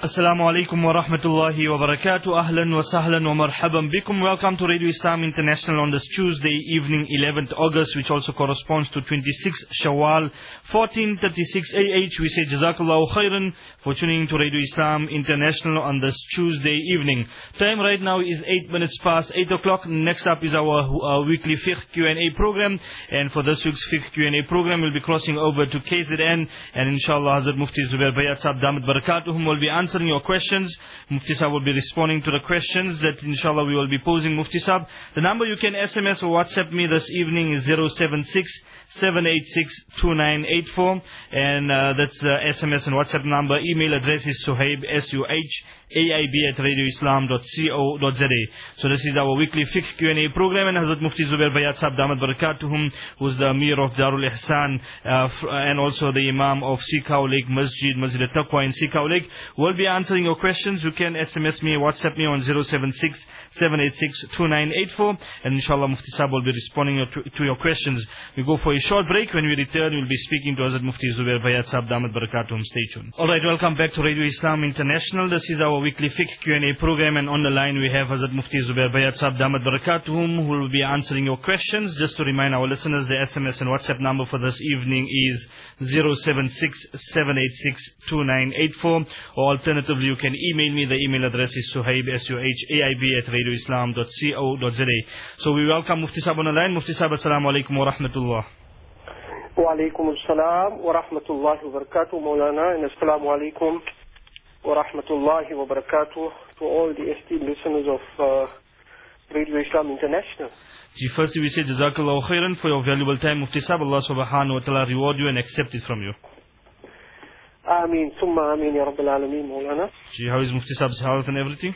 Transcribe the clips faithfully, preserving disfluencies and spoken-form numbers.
Assalamu alaikum wa rahmatullahi wa barakatuh. Ahlan wa sahlan wa marhaban bikum. Welcome to Radio Islam International on this Tuesday evening, eleventh August, which also corresponds to twenty-sixth Shawwal, fourteen thirty-six A H. We say Jazakallahu khairan for tuning to Radio Islam International on this Tuesday evening. Time right now is eight minutes past eight o'clock. Next up is our uh, weekly fiqh Q and A program. And for this week's fiqh Q and A program, we'll be crossing over to K Z N. And inshallah, Hazrat Mufti Zubair Bayat Sahab Damat Barakatuhum will be answering your questions. Mufti Sahab will be responding to the questions that inshallah we will be posing Mufti Sahab. The number you can S M S or WhatsApp me this evening is zero seven six, seven eight six, two nine eight four. And uh, that's uh, S M S and WhatsApp number. Email address is Suhaib, S U H A I B at radio islam dot co dot za. So this is our weekly fiqh Q and A program. And Hazrat Mufti Zubair Bayat Sahab Damat Barakatuhum, who's the Amir of Darul Ihsan uh, and also the Imam of Sikau Lake Masjid, Masjid al-Taqwa in Sikau Lake, will be answering your questions. You can S M S me, WhatsApp me on zero seven six, seven eight six, two nine eight four, and inshallah Mufti Sahab will be responding to, to your questions. We go for a short break. When we return, we'll be speaking to Hazrat Mufti Zubair Bayat Sahab Damat Barakatuhum. Stay tuned. Alright, welcome back to Radio Islam International. This is our weekly fiqh Q and A program, and on the line we have Hazrat Mufti Zubair Bayat Sahab Damat Barakatuhum, who will be answering your questions. Just to remind our listeners, the S M S and WhatsApp number for this evening is zero seven six, seven eight six, two nine eight four, or alternatively you can email me. The email address is Suhaib, S U H A I B at radio islam dot co dot za. So we welcome Mufti Sahab on the line. Mufti Sahab, assalamu alaikum wa rahmatullah. Wa alaikum assalam wa rahmatullahi wa barakatuh, Maulana, and assalamu alaikum wa rahmatullahi wa barakatuh to all the esteemed listeners of uh, Radio Islam International. Gee, firstly we say Jazakallahu khairan for your valuable time, Mufti Sahab. Allah subhanahu wa ta'ala reward you and accept it from you. Ameen, summa ameen, ya Rabbil Alameen, Maulana. Gee, how is Mufti Sahab's health and everything?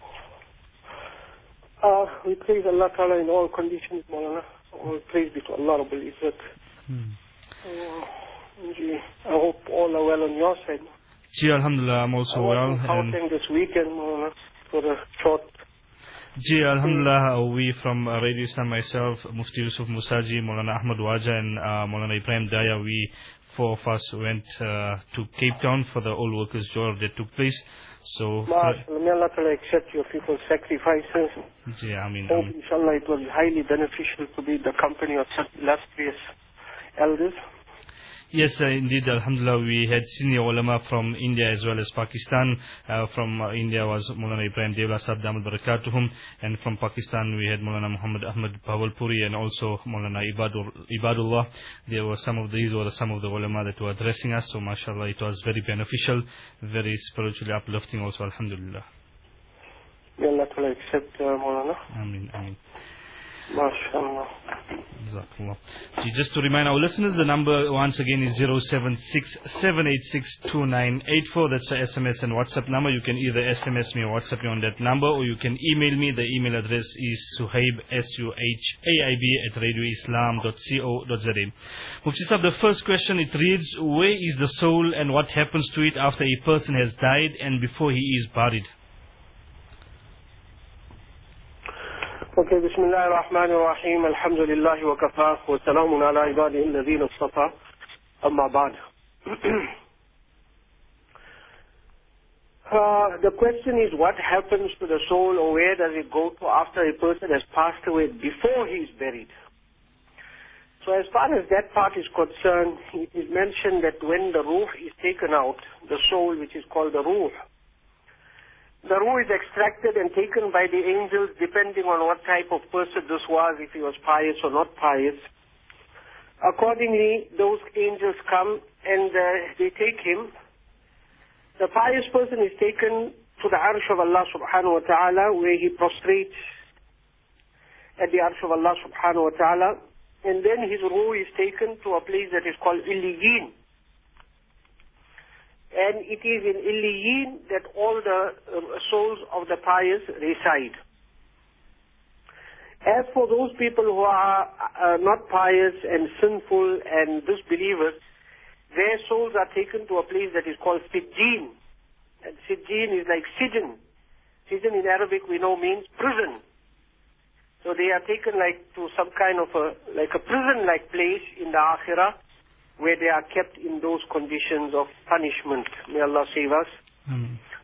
Uh, we praise Allah Ta'ala in all conditions, Maulana. All praise be to Allah Rabbil Izzat. Hmm. Uh, gee, I hope all are well on your side. Gee, alhamdulillah, I'm also I well. was in this weekend, Maulana, for a short. Gee, alhamdulillah, we from uh, Radio Islam, myself, Mufti Yusuf Musaji, Maulana Ahmad Waja, and uh, Maulana Ibrahim Daya, we four of us went uh, to Cape Town for the All Workers' Job that took place. So, MashaAllah, may Allah Ta'ala accept your people's sacrifices. Gee, I mean, Hope, I mean, inshallah, it was highly beneficial to be the company of such illustrious elders. yes, uh, indeed, alhamdulillah, we had senior ulama from India as well as Pakistan. Uh, from uh, India was Maulana Ibrahim Devla Sahab Damat Barakatuhum, and from Pakistan we had Maulana Muhammad Ahmad Bahawalpuri and also Maulana Ibadur, Ibadullah. There were some of these were some of the ulama that were addressing us. So, mashallah, it was very beneficial, very spiritually uplifting also, alhamdulillah. May Allah Ta'ala accept, uh, Maulana. Ameen, ameen. MashaAllah. Jazakallah. Gee, just to remind our listeners, the number once again is zero seven six, seven eight six, two nine eight four. That's the S M S and WhatsApp number. You can either S M S me or WhatsApp me on that number, or you can email me. The email address is Suhaib, S U H A I B at radio islam dot co dot za. Mufti Sahab, the first question, it reads, where is the soul and what happens to it after a person has died and before he is buried? Okay, Bismillah ar-Rahman ar-Rahim, Alhamdulillahi wa kafah, wa salamun ala ibadihi alladhina istafa, amma ba'd. Uh, the question is, what happens to the soul, or where does it go to after a person has passed away before he is buried? So as far as that part is concerned, it is mentioned that when the ruh is taken out, the soul, which is called the ruh, the ruh is extracted and taken by the angels depending on what type of person this was, if he was pious or not pious. Accordingly, those angels come and uh, they take him. The pious person is taken to the arsh of Allah subhanahu wa ta'ala, where he prostrates at the arsh of Allah subhanahu wa ta'ala, and then his ruh is taken to a place that is called Illiyin. And it is in Illiyin that all the uh, souls of the pious reside. As for those people who are uh, not pious and sinful and disbelievers, their souls are taken to a place that is called Sijjin. And Sijjin is like Sijin. Sijin in Arabic we know means prison. So they are taken like to some kind of a, like a prison-like place in the Akhirah, where they are kept in those conditions of punishment. May Allah save us. Mm.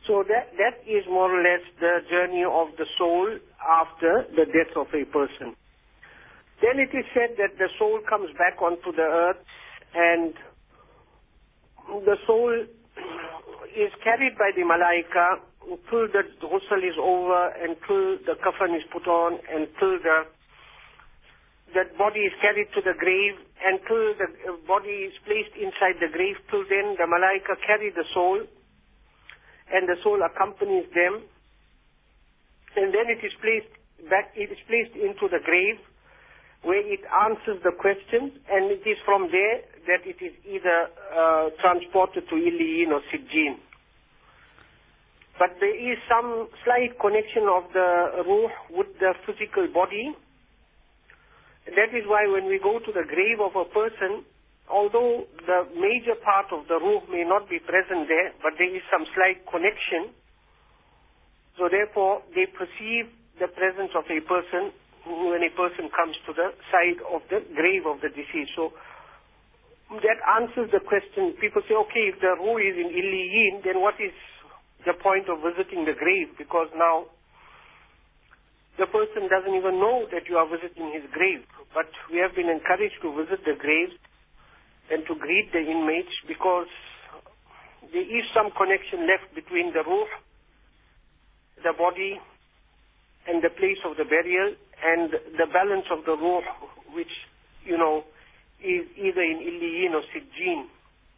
So that, that is more or less the journey of the soul after the death of a person. Then it is said that the soul comes back onto the earth, and the soul is carried by the malaika till the ghusl is over, and till the kafan is put on, and till the that body is carried to the grave, and till the body is placed inside the grave. Till then the malaika carry the soul, and the soul accompanies them, and then it is placed back, it is placed into the grave, where it answers the questions, and it is from there that it is either uh, transported to Illiyin or Sijjin. But there is some slight connection of the ruh with the physical body. That is why when we go to the grave of a person, although the major part of the ruh may not be present there, but there is some slight connection. So therefore, they perceive the presence of a person when a person comes to the side of the grave of the deceased. So that answers the question. People say, okay, if the ruh is in Illiyin, then what is the point of visiting the grave? Because now the person doesn't even know that you are visiting his grave. But we have been encouraged to visit the graves and to greet the inmates, because there is some connection left between the ruh, the body, and the place of the burial, and the balance of the ruh, which, you know, is either in Illiyin or Sijjin.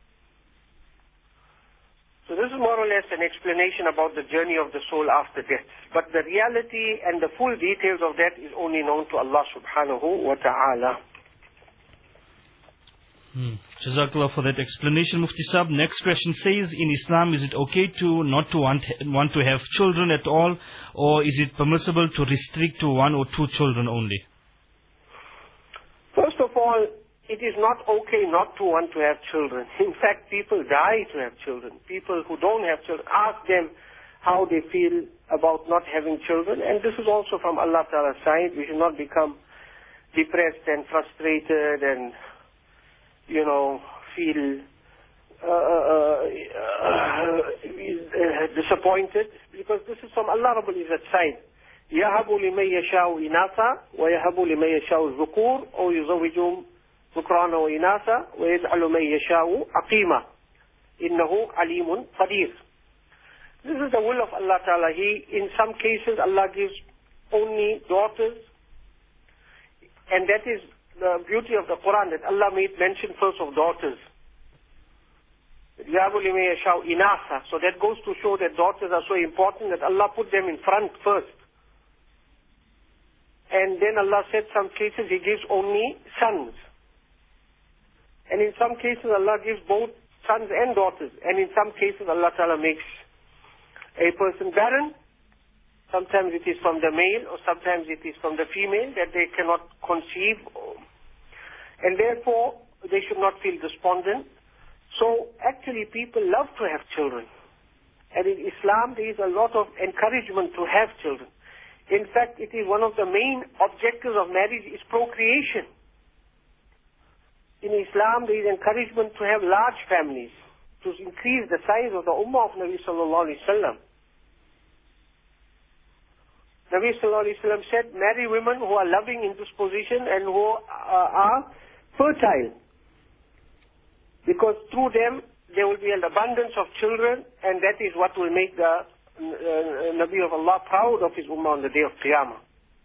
So this is more or less an explanation about the journey of the soul after death. But the reality and the full details of that is only known to Allah subhanahu wa ta'ala. Hmm. Jazakallah for that explanation, Mufti Sahib. Next question says, in Islam, is it okay to not to want, want to have children at all, or is it permissible to restrict to one or two children only? First of all, it is not okay not to want to have children. In fact, people die to have children. People who don't have children, ask them how they feel about not having children. And this is also from Allah Ta'ala's side. We should not become depressed and frustrated and, you know, feel uh, uh, uh, disappointed, because this is from Allah Rabbul Izzat's side. يَهَبُ لِمَنْ يَشَاءُ إِنَاثًا وَيَهَبُ لِمَنْ يَشَاءُ الذُّكُورَ أَوْ يُزَوِّجُهُمْ ذُكْرَانًا وَإِنَاثًا وَيَجْعَلُ مَنْ يَشَاءُ عَقِيمًا إِنَّهُ عَلِيمٌ قَدِيرٌ. This is the will of Allah Ta'ala. He, in some cases, Allah gives only daughters, and that is the beauty of the Quran, that Allah made mention first of daughters. يَهَبُ لِمَنْ يَشَاءُ إِنَاثًا. So that goes to show that daughters are so important that Allah put them in front first. And then Allah said some cases He gives only sons. And in some cases Allah gives both sons and daughters. And in some cases Allah Ta'ala makes a person barren. Sometimes it is from the male, or sometimes it is from the female, that they cannot conceive. And therefore they should not feel despondent. So actually people love to have children. And in Islam there is a lot of encouragement to have children. In fact, it is one of the main objectives of marriage is procreation. In Islam, there is encouragement to have large families, to increase the size of the ummah of Nabi sallallahu alaihi wasallam. Nabi sallallahu alaihi wasallam said, marry women who are loving in disposition and who uh, are fertile, because through them there will be an abundance of children, and that is what will make the uh, Nabi of Allah proud of his ummah on the day of Qiyamah.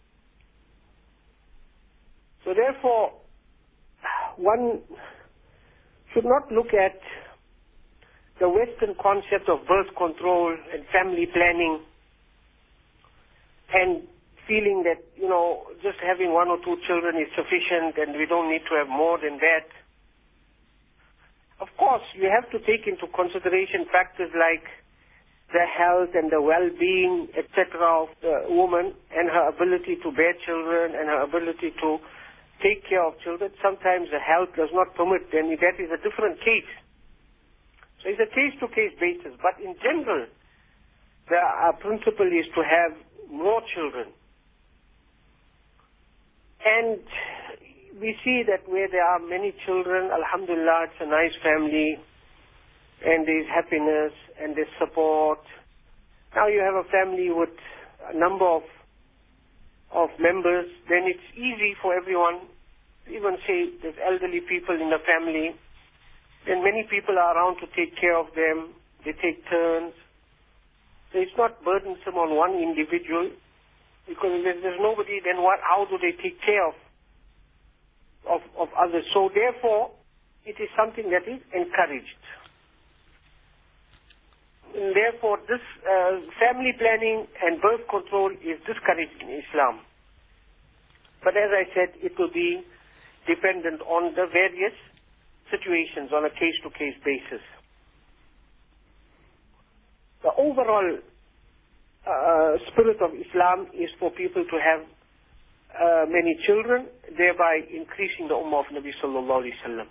So therefore, one should not look at the Western concept of birth control and family planning and feeling that, you know, just having one or two children is sufficient and we don't need to have more than that. Of course, you have to take into consideration factors like the health and the well-being, et cetera, of the woman, and her ability to bear children and her ability to take care of children. Sometimes the health does not permit, then that is a different case. So it's a case-to-case basis. But in general, the uh, principle is to have more children. And we see that where there are many children, alhamdulillah, it's a nice family, and there is happiness, and there's support, now you have a family with a number of of members, then it's easy for everyone, even say there's elderly people in the family, then many people are around to take care of them, they take turns. So it's not burdensome on one individual, because if there's nobody, then what, how do they take care of, of, of others? So therefore, it is something that is encouraged. And therefore, this uh, family planning and birth control is discouraged in Islam. But as I said, it will be dependent on the various situations on a case-to-case basis. The overall uh, spirit of Islam is for people to have uh, many children, thereby increasing the ummah of Nabi sallallahu alaihi wasallam.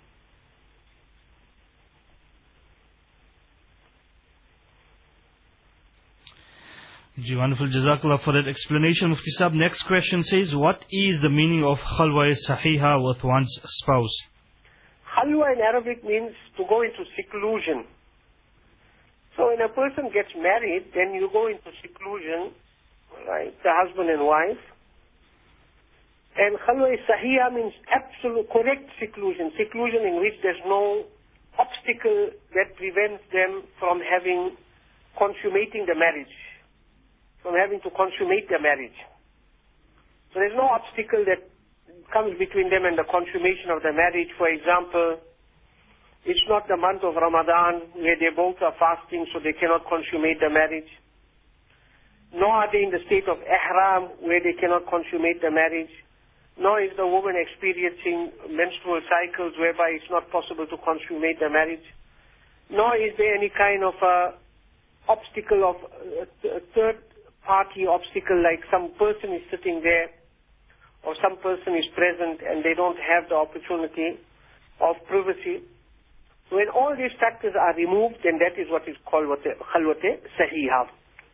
Ji, wonderful. Jazakallah for that explanation. Mufti Sahib, next question says, what is the meaning of khalwa sahiha with one's spouse? Khalwa in Arabic means to go into seclusion. So when a person gets married, then you go into seclusion, right, the husband and wife. And khalwa sahiha means absolute correct seclusion, seclusion in which there's no obstacle that prevents them from having, consummating the marriage. From having to consummate their marriage. So there's no obstacle that comes between them and the consummation of the marriage. For example, it's not the month of Ramadan where they both are fasting, so they cannot consummate the marriage. Nor are they in the state of ihram where they cannot consummate the marriage. Nor is the woman experiencing menstrual cycles whereby it's not possible to consummate the marriage. Nor is there any kind of uh, obstacle of uh, third party obstacle, like some person is sitting there or some person is present and they don't have the opportunity of privacy. So when all these factors are removed, then that is what is called khalwat sahiha.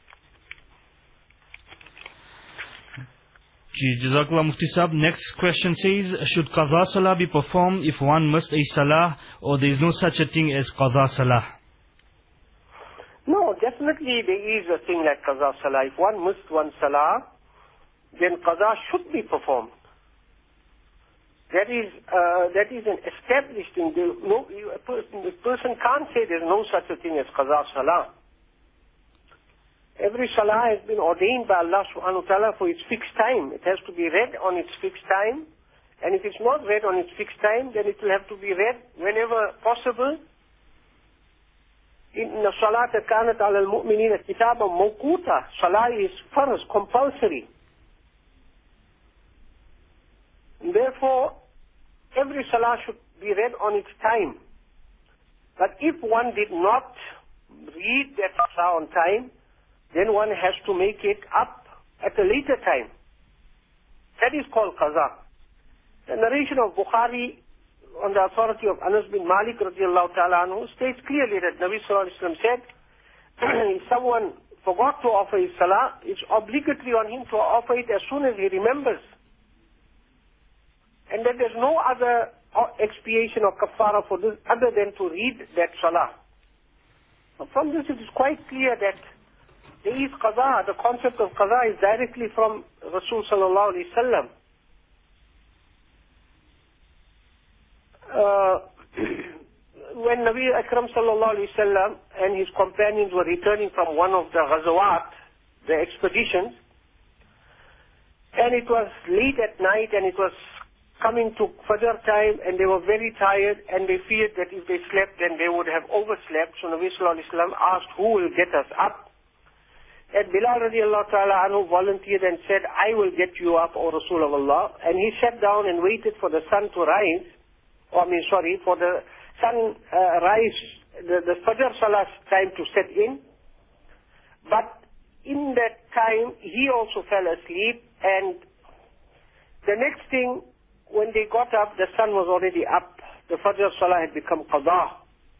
Jazakallah Mufti Sahib. Next question says, should qadha salah be performed if one missed a salah, or there is no such a thing as qadha salah? No, definitely there is a thing like qadha salah. If one missed one salah, then qadha should be performed. That is uh, that is an established thing. There, no, you, a person, the person can't say there's no such a thing as qadha salah. Every salah has been ordained by Allah subhanahu wa ta'ala for its fixed time. It has to be read on its fixed time. And if it's not read on its fixed time, then it will have to be read whenever possible. Inna salata kanat ala al-mu'minina kitaban mawquta. Salah is farz, compulsory. And therefore, every salah should be read on its time. But if one did not read that salah on time, then one has to make it up at a later time. That is called qaza. The narration of Bukhari on the authority of Anas bin Malik radiallahu ta'ala anhu states clearly that Nabi sallallahu alaihi wasallam said, if someone forgot to offer his salah, it's obligatory on him to offer it as soon as he remembers. And that there's no other expiation or kafara for this other than to read that salah. From this it is quite clear that there is qaza. The concept of qaza is directly from Rasul sallallahu alaihi wasallam. Uh, when Nabi Akram sallallahu alaihi wasallam and his companions were returning from one of the ghazawat, the expeditions, and it was late at night and it was coming to Fajr time and they were very tired and they feared that if they slept then they would have overslept. So Nabi sallallahu alaihi wasallam asked, who will get us up? And Bilal radiallahu ta'ala anhu volunteered and said, I will get you up, O Rasul of Allah. And he sat down and waited for the sun to rise. I mean, sorry, for the sun uh, rise, the, the Fajr Salah time to set in. But in that time, he also fell asleep. And the next thing, when they got up, the sun was already up. The Fajr Salah had become qadha.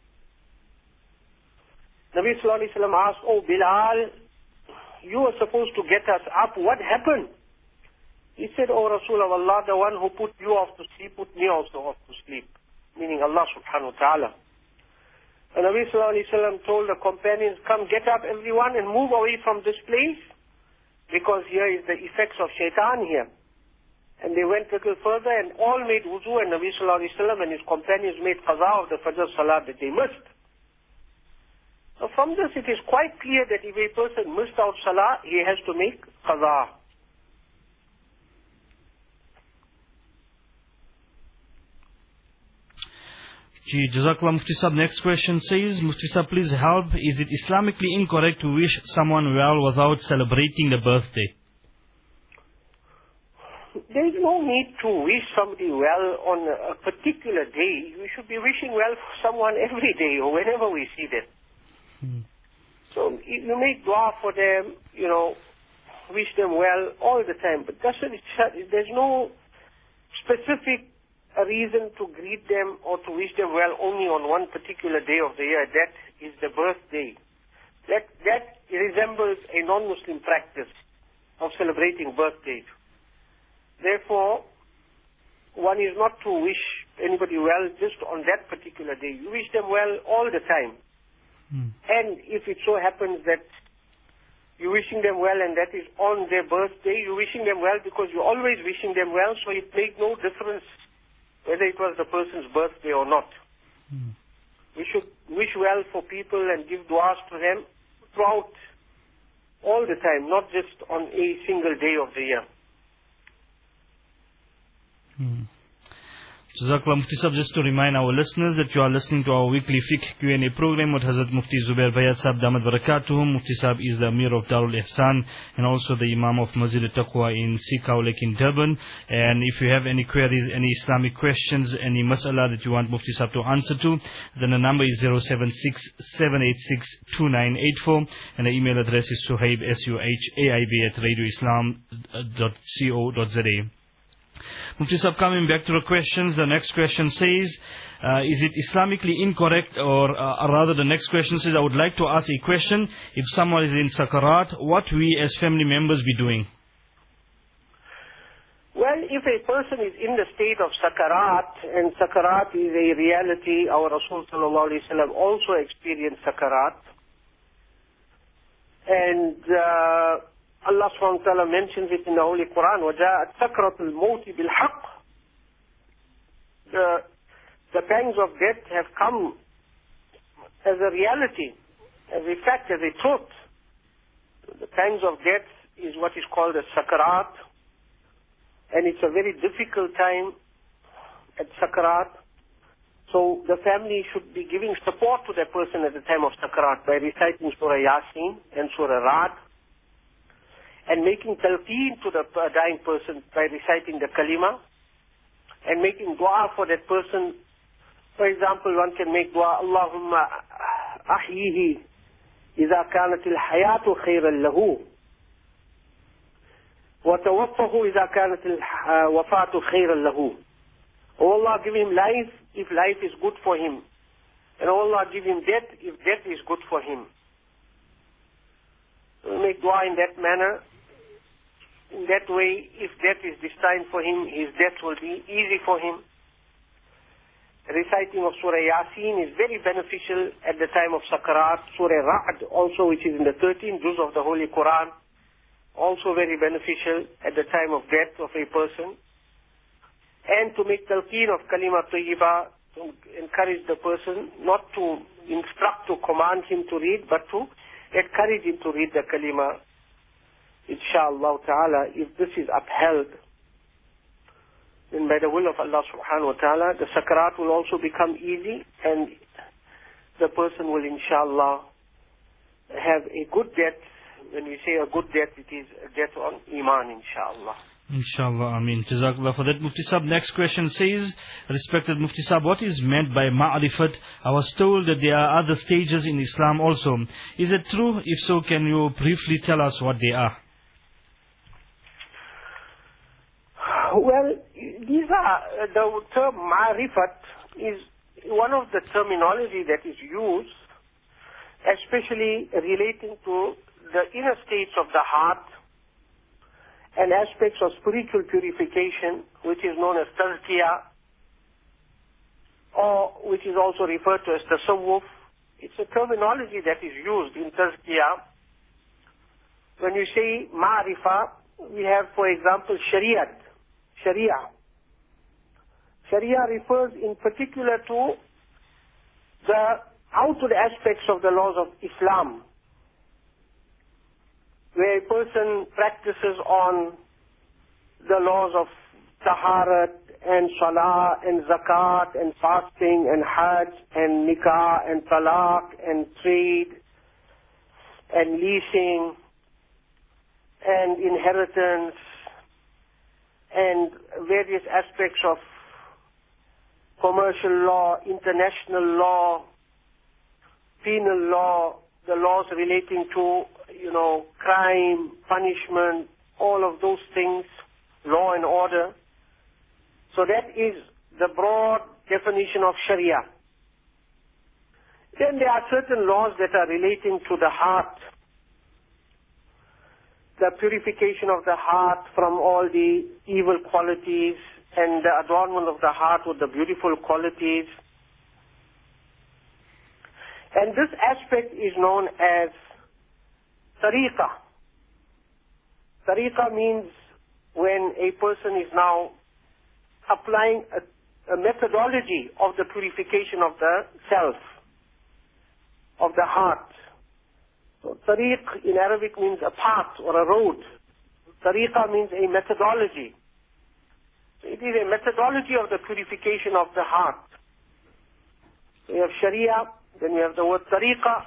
Nabi sallallahu alayhi wa sallam asked, oh Bilal, you were supposed to get us up. What happened? He said, O Rasul of Allah, the one who put you off to sleep, put me also off to sleep. Meaning Allah subhanahu wa ta'ala. And Nabi Sallallahu Alaihi Wasallam told the companions, come, get up everyone and move away from this place, because here is the effects of shaitan here. And they went a little further and all made wuzu, and Nabi Sallallahu Alaihi Wasallam and his companions made qaza of the Fajr Salat that they missed. So from this it is quite clear that if a person missed out Salah, he has to make qaza. Ji, Jazakallah Mufti Sahib. Next question says, Mufti Sahib, please help. Is it Islamically incorrect to wish someone well without celebrating the birthday? There is no need to wish somebody well on a particular day. We should be wishing well for someone every day or whenever we see them. Hmm. So you make dua for them, you know, wish them well all the time. But that's what it, there's no specific a reason to greet them or to wish them well only on one particular day of the year. That is the birthday. That that resembles a non-Muslim practice of celebrating birthdays. Therefore, one is not to wish anybody well just on that particular day. You wish them well all the time. Hmm. And if it so happens that you're wishing them well and that is on their birthday, you're wishing them well because you're always wishing them well, so it makes no difference whether it was the person's birthday or not. Hmm. We should wish well for people and give du'as to them throughout all the time, not just on a single day of the year. Hmm. Jazakallah Mufti Sahib, just to remind our listeners that you are listening to our weekly fiqh Q and A program with Hazrat Mufti Zubair Bayat Sahib Damat Barakatuhum. Mufti Sahib is the Amir of Darul Ihsan and also the Imam of Masjid al-Taqwa in Sikau Lake in Durban. And if you have any queries, any Islamic questions, any mas'ala that you want Mufti Sahib to answer to, then the number is zero seven six, seven eight six, two nine eight four and the email address is suhaib, S U H A I B at radio islam dot co dot z a. Mufti Sahib, coming back to the questions, the next question says, uh, is it Islamically incorrect, or uh, rather the next question says, I would like to ask a question, if someone is in Sakarat, what we as family members be doing? Well, if a person is in the state of Sakarat, and Sakarat is a reality, our Rasul Sallallahu Alaihi Wasallam also experienced Sakarat, and uh, Allah subhanahu wa ta'ala mentions it in the Holy Quran, وَجَاءَتْ سَكْرَةُ الْمَوْتِ بِالْحَقِّ. The, the pangs of death have come as a reality, as a fact, as a truth. The pangs of death is what is called a sakarat, and it's a very difficult time at sakarat. So the family should be giving support to that person at the time of sakarat by reciting Surah Yasin and Surah Ra'd, and making talqeen to the dying person by reciting the kalima, and making dua for that person. For example, one can make dua, Allahumma ahyihi idha kanat al-hayatu khayran lahu, wa tawaffahu idha kanat al-wafatu khayran lahu. Oh Allah, give him life if life is good for him, and oh Allah, give him death if death is good for him. We make dua in that manner. In that way, if death is destined for him, his death will be easy for him. Reciting of Surah Yasin is very beneficial at the time of Sakarat. Surah Ra'd also, which is in the thirteenth juz of the Holy Quran, also very beneficial at the time of death of a person. And to make talqeen of Kalima Tayyiba, to encourage the person, not to instruct, to command him to read, but to encourage him to read the Kalima. Inshallah ta'ala, if this is upheld, then by the will of Allah subhanahu wa ta'ala, the sakarat will also become easy, and the person will inshallah have a good death. When we say a good death, it is a death on Iman, inshallah. Inshallah, Ameen. Jazakallah for that. Mufti Sahib, next question says, respected Mufti Sahib, what is meant by ma'rifat? I was told that there are other stages in Islam also. Is it true? If so, can you briefly tell us what they are? Well, these are, the term ma'rifat is one of the terminology that is used, especially relating to the inner states of the heart and aspects of spiritual purification, which is known as tazkiyah, or which is also referred to as tasawwuf, It's a terminology that is used in Tazkiyah. When you say Ma'rifah, we have, for example, Shariat, Sharia. Sharia refers in particular to the outward aspects of the laws of Islam, where a person practices on the laws of Taharat and Salah and Zakat and fasting and Hajj and Nikah and Talaq and trade and leasing and inheritance and various aspects of commercial law, international law, penal law, the laws relating to, you know, crime, punishment, all of those things, law and order. So that is the broad definition of Sharia. Then there are certain laws that are relating to the heart, the purification of the heart from all the evil qualities and the adornment of the heart with the beautiful qualities. And this aspect is known as tariqah. Tariqah means when a person is now applying a, a methodology of the purification of the self, of the heart. So tariq in Arabic means a path or a road. Tariqah means a methodology. So it is a methodology of the purification of the heart. So you have Sharia, then you have the word tariqah.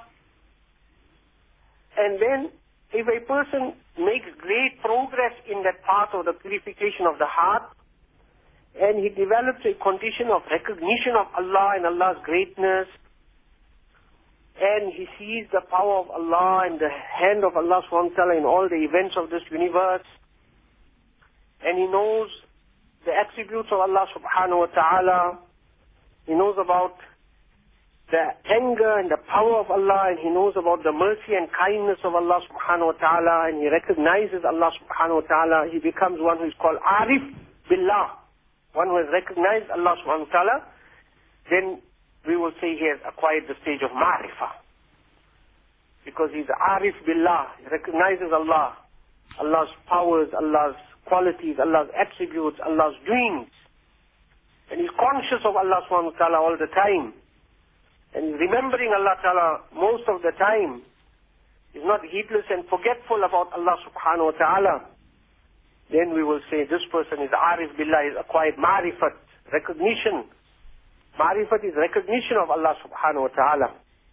And then if a person makes great progress in that path of the purification of the heart, and he develops a condition of recognition of Allah and Allah's greatness, and he sees the power of Allah and the hand of Allah subhanahu wa ta'ala in all the events of this universe, and he knows the attributes of Allah subhanahu wa ta'ala, he knows about the anger and the power of Allah, and he knows about the mercy and kindness of Allah subhanahu wa ta'ala, and he recognizes Allah subhanahu wa ta'ala, he becomes one who is called Arif Billah, one who has recognized Allah subhanahu wa ta'ala. Then we will say he has acquired the stage of Ma'rifah, because he's Arif Billah, he recognizes Allah, Allah's powers, Allah's qualities, Allah's attributes, Allah's doings, and he's conscious of Allah subhanahu wa ta'ala all the time. And remembering Allah Ta'ala most of the time, is not heedless and forgetful about Allah Subhanahu Wa Ta'ala, then we will say this person is Arif Billah, is acquired Ma'rifat, recognition. Ma'rifat is recognition of Allah Subhanahu Wa Ta'ala.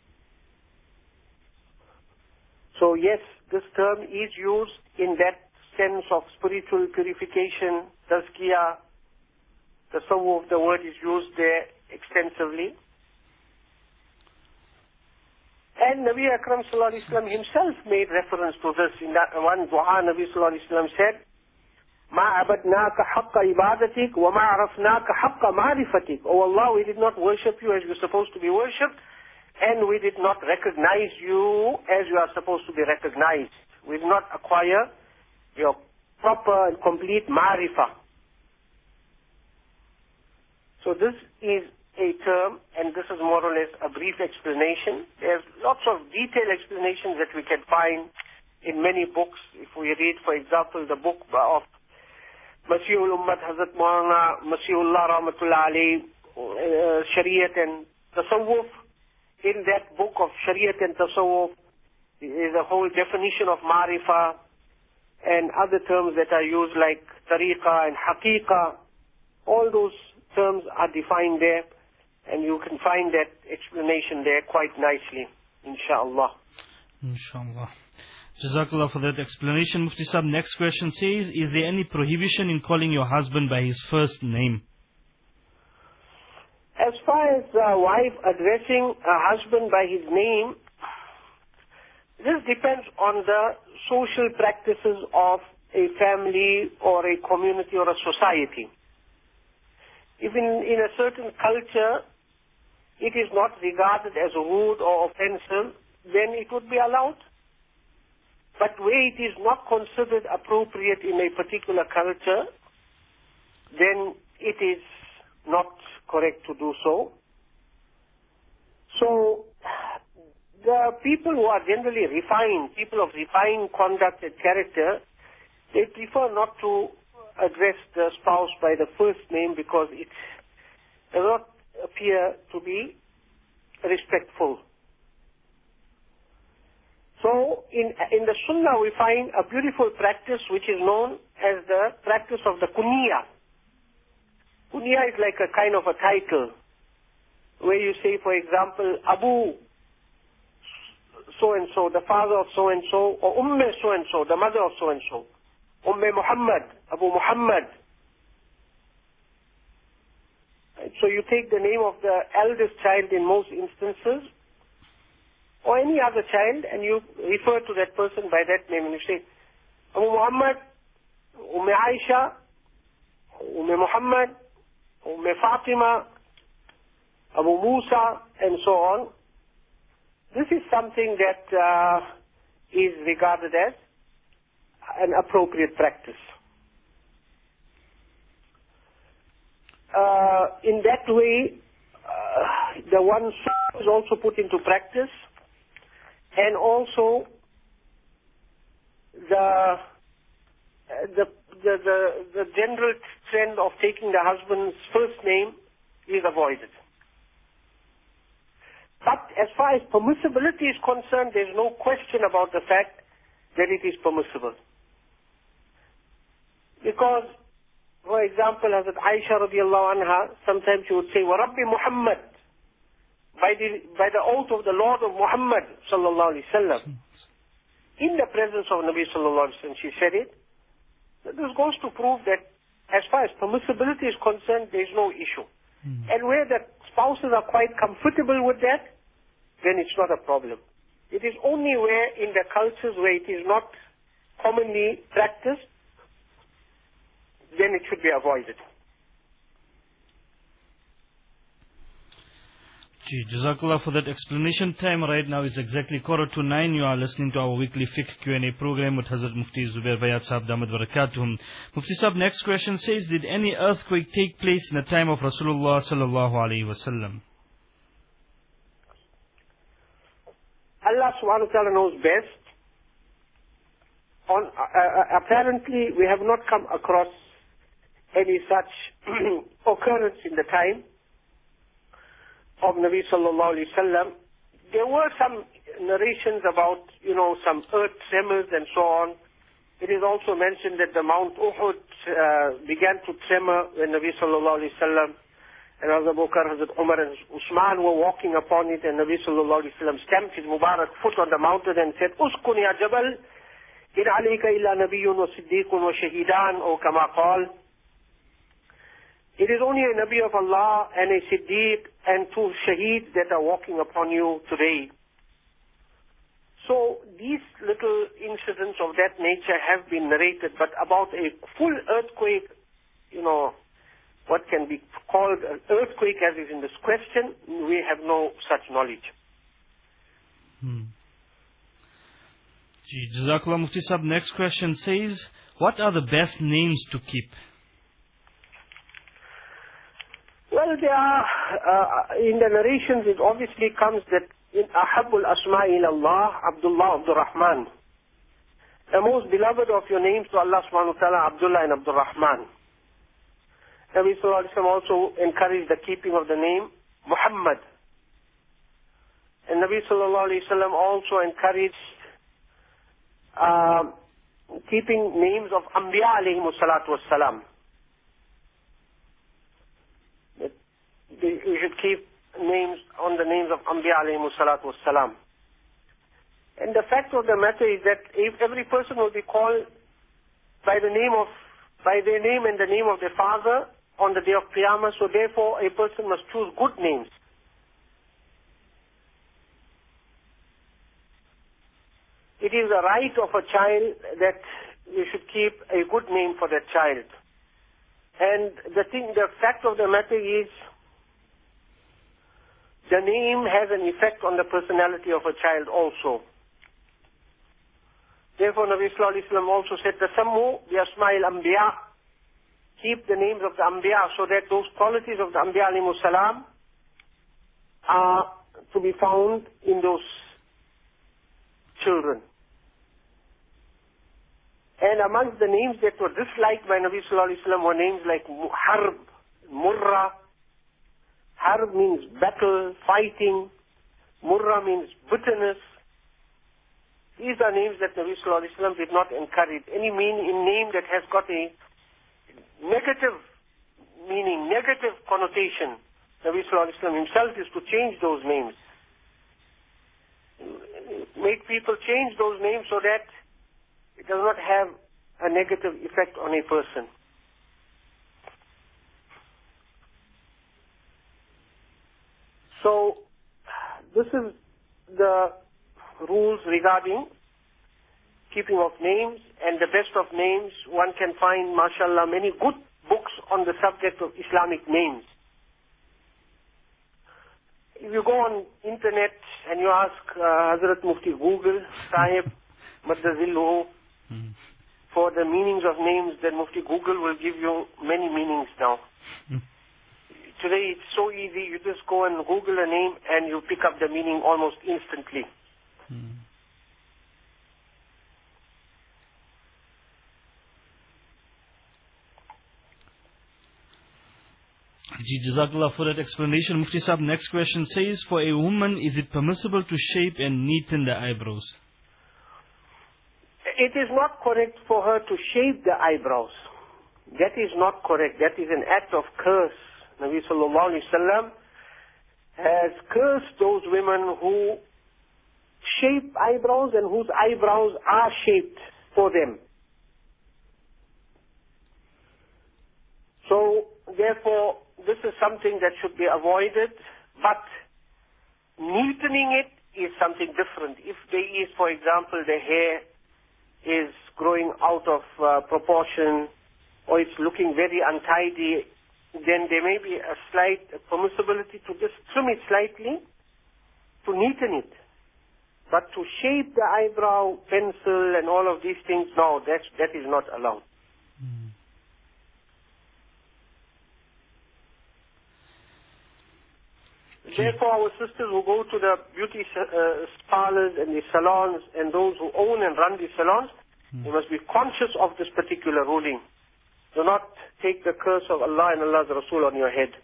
So yes, this term is used in that sense of spiritual purification, tazkiyah, the tasawwuf, the word is used there extensively. And Nabi Akram sallallahu alaihi wasallam himself made reference to this in that one dua. Nabi sallallahu alaihi wasallam said, "Ma abadnaka haqqa ibadatik wa ma arafnaka haqqa ma'rifatik." Oh Allah, we did not worship you as you're supposed to be worshipped, and we did not recognize you as you are supposed to be recognized. We did not acquire your proper and complete ma'rifah. So this is a term, and this is more or less a brief explanation. There's lots of detailed explanations that we can find in many books. If we read, for example, the book of Masihul Ummat, Hazrat Maulana Masihullah Rahmatullah Alayhi, uh, Shariat and Tasawwuf. In that book of Shariat and Tasawwuf is a whole definition of Ma'rifah and other terms that are used like Tariqah and Haqiqah. All those terms are defined there, and you can find that explanation there quite nicely, inshallah. Inshallah. Jazakallah for that explanation. Mufti Sahib, next question says, is there any prohibition in calling your husband by his first name? As far as a wife addressing a husband by his name, this depends on the social practices of a family or a community or a society. If in, in a certain culture it is not regarded as rude or offensive, then it would be allowed. But where it is not considered appropriate in a particular culture, then it is not correct to do so. So the people who are generally refined, people of refined conduct and character, they prefer not to address the spouse by the first name because it does not appear to be respectful. So in, in the Sunnah we find a beautiful practice which is known as the practice of the kunya. Kunya is like a kind of a title where you say, for example, Abu so-and-so, the father of so-and-so, or Umme so-and-so, the mother of so-and-so. Umme Muhammad, Abu Muhammad. So you take the name of the eldest child in most instances, or any other child, and you refer to that person by that name, and you say, Abu Muhammad, Umm Aisha, Umm Muhammad, Umm Fatima, Abu Musa, and so on. This is something that uh, is regarded as an appropriate practice. Uh, in that way, uh, the one is also put into practice, and also the the the the, the general trend of taking the husband's first name is avoided. But as far as permissibility is concerned, there is no question about the fact that it is permissible. Because, for example, Hazrat Aisha radiallahu anha, sometimes she would say, "Wa Rabbi Muhammad," by the, by the oath of the Lord of Muhammad sallallahu alaihi wasallam. In the presence of Nabi sallallahu alaihi wasallam, she said it. This goes to prove that as far as permissibility is concerned, there is no issue. Mm. And where the spouses are quite comfortable with that, then it's not a problem. It is only where in the cultures where it is not commonly practiced, then it should be avoided. Gee, Jazakallah for that explanation. Time right now is exactly quarter to nine. You are listening to our weekly fiqh Q and A program with Hazrat Mufti Zubair Bayat Sahab Damat Barakatuhum. Mufti Sahab, next question says, did any earthquake take place in the time of Rasulullah sallallahu alaihi wasallam? Allah subhanahu wa ta'ala knows best. On, uh, uh, apparently, we have not come across any such occurrence in the time of Nabi sallallahu alaihi wasallam. There were some narrations about, you know, some earth tremors and so on. It is also mentioned that the Mount Uhud uh, began to tremor when Nabi sallallahu alaihi wasallam and Hazrat Abu Bakr, Hazrat Umar and Usman were walking upon it, and Nabi sallallahu alaihi wasallam stamped his Mubarak foot on the mountain and said, "Uskun ya Jabal, in alayka illa nabiyyun wa siddiqun wa shahidan," or kama qal. It is only a Nabi of Allah and a Siddiq and two Shaheeds that are walking upon you today. So these little incidents of that nature have been narrated, but about a full earthquake, you know, what can be called an earthquake as is in this question, we have no such knowledge. Hmm. Gee, Jazakallah Mufti Sahab, next question says, what are the best names to keep? Well, there are, uh, in the narrations it obviously comes that in Ahabbul Asma'i ilallah, Abdullah Abdul Rahman. The most beloved of your names to Allah subhanahu wa ta'ala, Abdullah and Abdul Rahman. Nabi sallallahu alayhi wa sallam also encouraged the keeping of the name Muhammad. And Nabi sallallahu alayhi wa sallam also encouraged uh, keeping names of Anbiya alayhimu salatu wassalam. You should keep names on the names of Anbiya alayhimu salatu wassalam. And the fact of the matter is that if every person will be called by the name of, by their name and the name of their father on the day of Qiyamah, so therefore a person must choose good names. It is a right of a child that you should keep a good name for that child. And the thing, the fact of the matter is, the name has an effect on the personality of a child also. Therefore, Nabi sallallahu alayhi wa sallam also said, "Tasammu bi asma'il anbiya." Keep the names of the anbiya so that those qualities of the anbiya alayhimu salam are to be found in those children. And amongst the names that were disliked by Nabi Sallallahu Alaihi Wasallam were names like Harb, Murra. Harb means battle, fighting. Murra means bitterness. These are names that Nabi Sallallahu Alaihi Wasallam did not encourage. Any mean, in name that has got a negative meaning, negative connotation, Nabi Sallallahu Alaihi Wasallam himself is to change those names. Make people change those names so that it does not have a negative effect on a person. So, this is the rules regarding keeping of names, and the best of names. One can find, mashallah, many good books on the subject of Islamic names. If you go on internet and you ask uh, Hazrat Mufti Google, Sahib, Maddazilluhu, mm. for the meanings of names, then Mufti Google will give you many meanings now. Mm. Today it's so easy, you just go and Google a name and you pick up the meaning almost instantly. Mm. Jazakallah for that explanation. Mufti Sahib, next question says, for a woman, is it permissible to shape and neaten the eyebrows? It is not correct for her to shape the eyebrows. That is not correct. That is an act of curse. Nabi Sallallahu Alaihi Wasallam has cursed those women who shape eyebrows and whose eyebrows are shaped for them. So, therefore, this is something that should be avoided, but neatening it is something different. If there is, for example, the hair is growing out of uh, proportion, or it's looking very untidy, then there may be a slight permissibility to just trim it slightly, to neaten it. But to shape the eyebrow, pencil, and all of these things, no, that's, that is not allowed. Mm. Therefore, our sisters who go to the beauty uh, parlors and the salons, and those who own and run the salons, mm. they must be conscious of this particular ruling. Do not take the curse of Allah and Allah's Rasul on your head.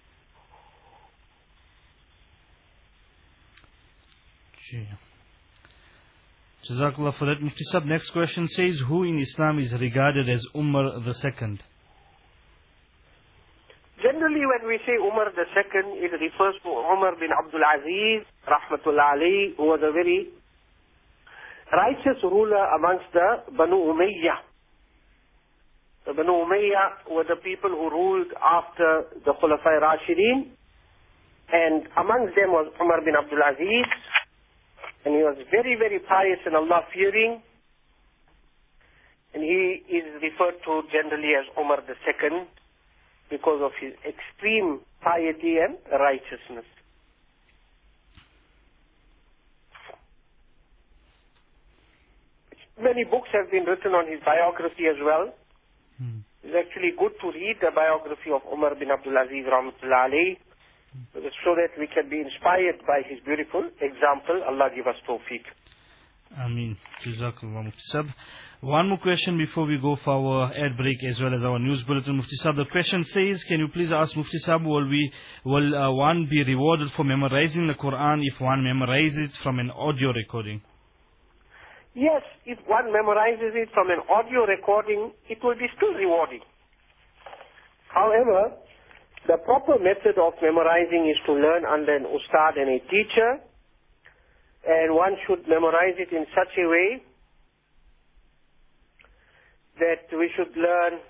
Jazakallah for that. Mufti Sahib, next question says, who in Islam is regarded as Umar the second? Generally, when we say Umar the second, it refers to Umar bin Abdul Aziz, rahmatullah alayhi, who was a very righteous ruler amongst the Banu Umayyah. The Banu Umayyah were the people who ruled after the Khulafai Rashidin, and amongst them was Umar bin Abdul Aziz, and he was very, very pious and Allah-fearing, and he is referred to generally as Umar the second, because of his extreme piety and righteousness. Many books have been written on his biography as well. Hmm. It's actually good to read the biography of Umar bin Abdul Aziz rahmatullah alayhi, hmm. so that we can be inspired by his beautiful example. Allah give us tawfiq. Ameen. Jazakallah, Mufti Sahib. One more question before we go for our ad break as well as our news bulletin. Mufti Sahib, the question says, can you please ask Mufti Sahib, will, we, will uh, one be rewarded for memorizing the Quran if one memorizes it from an audio recording? Yes, if one memorizes it from an audio recording, it will be still rewarding. However, the proper method of memorizing is to learn under an ustad and a teacher, and one should memorize it in such a way that we should learn,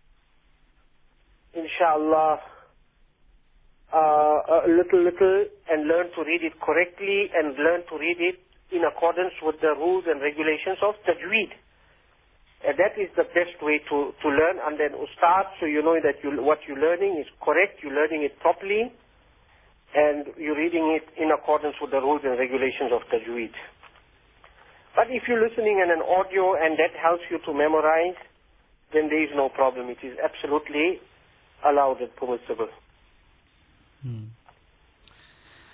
inshallah, uh, a little, little, and learn to read it correctly, and learn to read it in accordance with the rules and regulations of tajweed. And that is the best way to, to learn under an ustad, so you know that you, what you're learning is correct, you're learning it properly, and you're reading it in accordance with the rules and regulations of tajweed. But if you're listening in an audio and that helps you to memorize, then there is no problem. It is absolutely allowed and permissible. Hmm.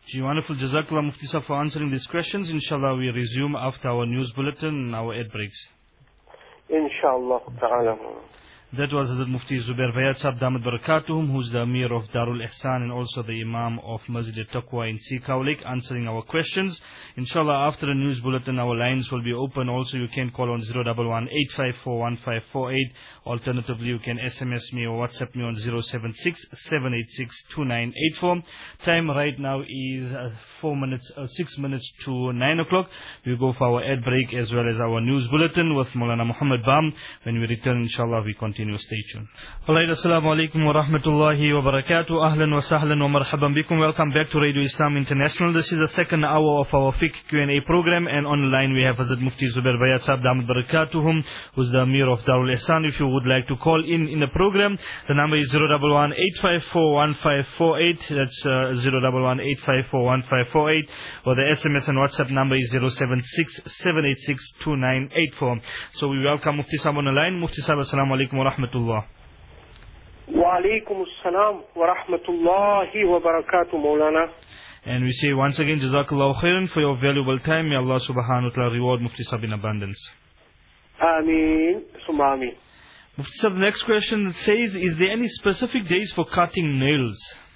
Gee, wonderful. Jazakallah Mufti Sahib for answering these questions. Inshallah, we resume after our news bulletin and our ad breaks. Inshallah ta'ala. That was Hazrat Mufti Zubair Bayat Sahib Damat Barakatuhum, who's the Amir of Darul Ihsan and also the Imam of Masjid al-Taqwa in Sikau Lake, answering our questions. Inshallah, after the news bulletin, our lines will be open. Also, you can call on zero one one, eight five four, one five four eight. Alternatively, you can S M S me or WhatsApp me on zero seven six, seven eight six, two nine eight four. Time right now is uh, four minutes, uh, six minutes to nine o'clock. We go for our ad break as well as our news bulletin with Maulana Muhammad Bam. When we return, inshallah, we continue. Stay tuned. Alright, assalamu alaikum wa rahmatullahi wa barakatuh. Ahlan wa sahlan wa marhaban bikum. Welcome back to Radio Islam International. This is the second hour of our fiqh Q and A program, and on the line we have Hazrat Mufti Zubair Bayat Sahib Damat Barakatuhum, who's the Amir of Darul Ihsan. If you would like to call in in the program, the number is zero one one, eight five four, one five four eight. That's uh, zero one one, eight five four, one five four eight. Or the S M S and WhatsApp number is zero seven six, seven eight six, two nine eight four. So we welcome Mufti Sahib on the line. Mufti Sahib, assalamu alaikum wa rahmatullah. Wa alaikum assalam wa rahmatullahi wa barakatuh, Maulana. And we say once again, Jazakallahu khairan for your valuable time. May Allah subhanahu wa ta'ala reward Mufti Sahib in abundance. Ameen, summa ameen. Mufti Sahib, the next question says, is there any specific days for cutting nails?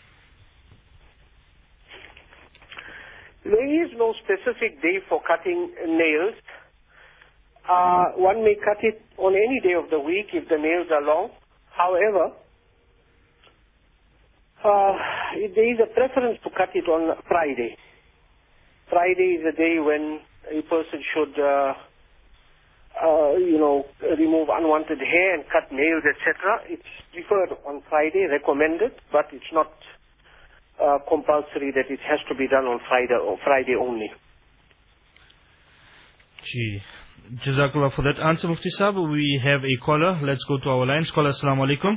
There is no specific day for cutting nails. Uh, one may cut it on any day of the week if the nails are long. However, uh, there is a preference to cut it on Friday. Friday is a day when a person should, uh, uh, you know, remove unwanted hair and cut nails, et cetera. It's preferred on Friday, recommended, but it's not uh, compulsory that it has to be done on Friday or Friday only. Gee. Jazakallah for that answer, Mufti Sahib. We have a caller. Let's go to our lines. Caller, assalamu alaikum.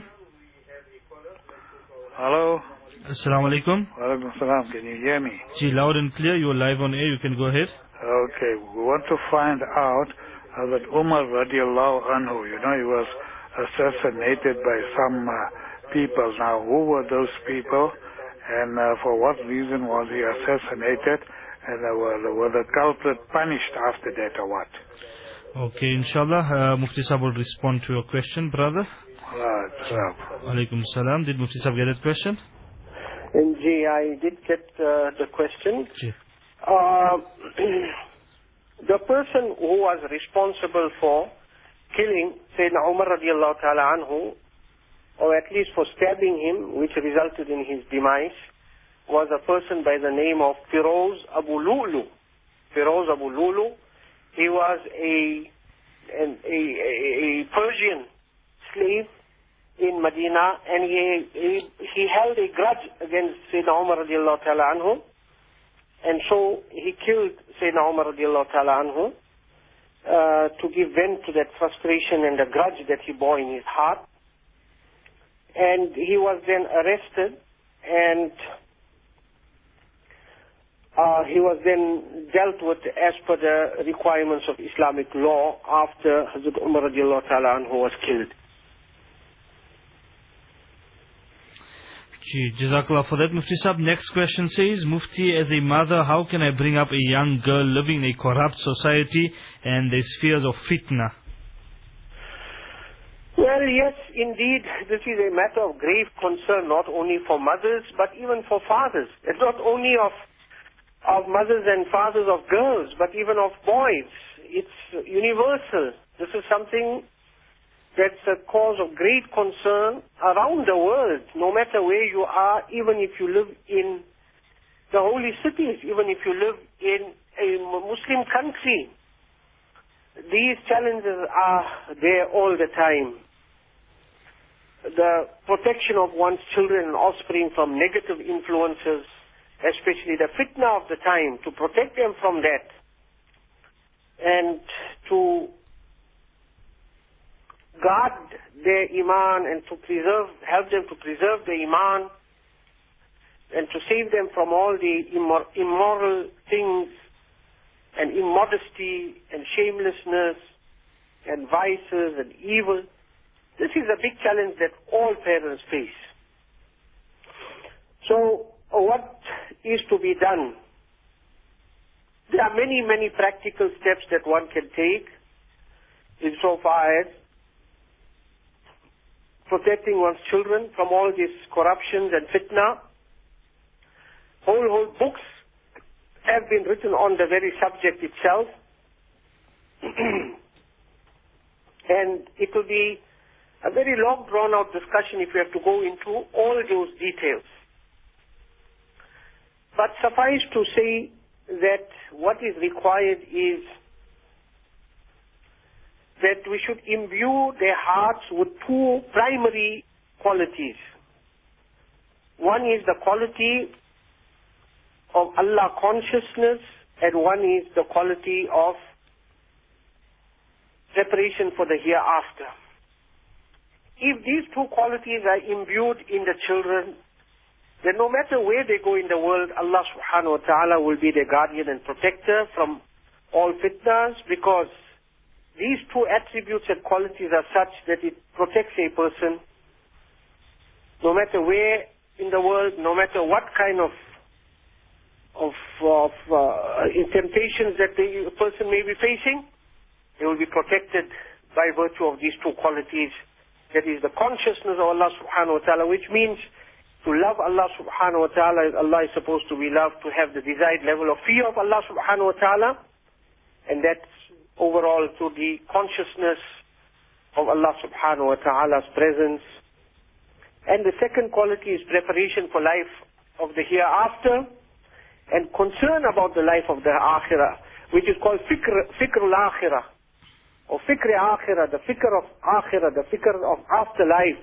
Hello. Assalamu alaikum. Walaikum salam. Can you hear me? Gee, loud and clear. You're live on air. You can go ahead. Okay. We want to find out uh, that Umar radiallahu anhu, you know, he was assassinated by some uh, people. Now, who were those people? And uh, for what reason was he assassinated? And uh, were, were the culprit punished after that or what? Okay, inshallah, uh, Mufti Sahib will respond to your question, brother. Right. Alaikum salam. Did Mufti Sahib get that question? And G, I did get uh, the question. G. Uh, the person who was responsible for killing Sayyidina Umar radiallahu ta'ala anhu, or at least for stabbing him, which resulted in his demise, was a person by the name of Firoz Abu Lulu. Firoz Abu Lulu. He was a, an, a, a, a Persian slave in Medina, and he, he, he held a grudge against Sayyidina Umar radiallahu ta'ala anhu, and so he killed Sayyidina Umar radiallahu ta'ala anhu uh, to give vent to that frustration and the grudge that he bore in his heart. And he was then arrested, and Uh, he was then dealt with as per the requirements of Islamic law after Hazrat Umar radiallahu ta'ala anhu was killed. Gee, Jazakallah for that, Mufti Sahib. Next question says, Mufti, as a mother, how can I bring up a young girl living in a corrupt society and there's fears of fitna? Well, yes, indeed, this is a matter of grave concern, not only for mothers, but even for fathers. It's not only of of mothers and fathers of girls, but even of boys. It's universal. This is something that's a cause of great concern around the world, no matter where you are, even if you live in the holy cities, even if you live in a Muslim country. These challenges are there all the time. The protection of one's children and offspring from negative influences, especially the fitna of the time, to protect them from that and to guard their iman and to preserve, help them to preserve their iman and to save them from all the immor- immoral things and immodesty and shamelessness and vices and evil. This is a big challenge that all parents face. So what is to be done, there are many, many practical steps that one can take insofar as protecting one's children from all these corruptions and fitna. Whole, whole books have been written on the very subject itself. And it will be a very long, drawn-out discussion if we have to go into all those details. But suffice to say that what is required is that we should imbue their hearts with two primary qualities. One is the quality of Allah consciousness, and one is the quality of preparation for the hereafter. If these two qualities are imbued in the children, then no matter where they go in the world, Allah subhanahu wa ta'ala will be their guardian and protector from all fitnas, because these two attributes and qualities are such that it protects a person no matter where in the world, no matter what kind of of, of uh, temptations that the person may be facing. They will be protected by virtue of these two qualities. That is the consciousness of Allah subhanahu wa ta'ala, which means to love Allah subhanahu wa ta'ala as Allah is supposed to be loved, to have the desired level of fear of Allah subhanahu wa ta'ala, and that's overall to the consciousness of Allah subhanahu wa ta'ala's presence. And the second quality is preparation for life of the hereafter and concern about the life of the akhirah, which is called fikr, fikr al-akhirah, or fikr akhirah, the fikr of akhirah, the fikr of afterlife.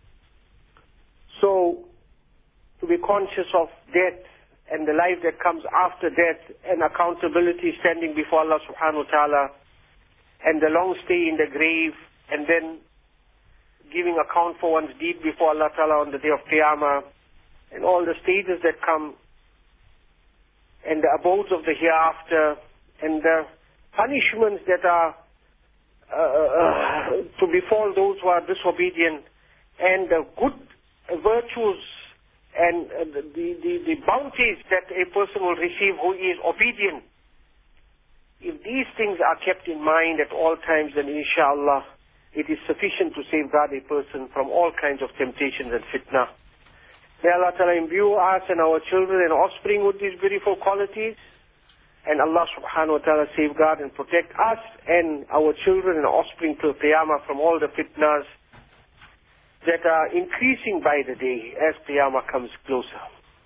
So, to be conscious of death and the life that comes after death, and accountability standing before Allah subhanahu wa ta'ala, and the long stay in the grave, and then giving account for one's deed before Allah ta'ala on the day of Qiyamah, and all the stages that come, and the abodes of the hereafter, and the punishments that are uh, uh, to befall those who are disobedient, and the good virtues and uh, the, the, the bounties that a person will receive who is obedient. If these things are kept in mind at all times, then inshallah it is sufficient to safeguard a person from all kinds of temptations and fitna. May Allah Ta'ala imbue us and our children and offspring with these beautiful qualities, and Allah subhanahu wa ta'ala safeguard and protect us and our children and offspring till Qiyamah from all the fitnas that are increasing by the day as Qiyamah comes closer.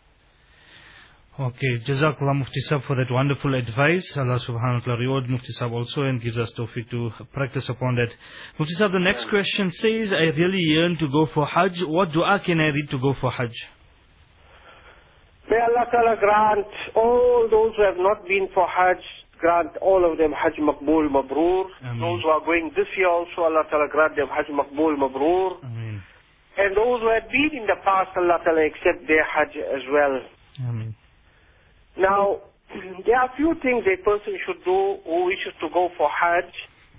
Okay, Jazakallah Mufti Sahib for that wonderful advice. Allah subhanahu wa ta'ala reward Mufti Sahib also and gives us tawfiq to practice upon that. Mufti Sahib, the next question says, I really yearn to go for Hajj. What dua can I read to go for Hajj? May Allah Ta'ala grant all those who have not been for Hajj, grant all of them Hajj Maqbool Mabroor. Ameen. Those who are going this year also, Allah Ta'ala grant them Hajj Maqbool Mabroor. Ameen. And those who had been in the past, Allah Ta'ala accept their Hajj as well. Ameen. Now, there are a few things a person should do who wishes to go for Hajj.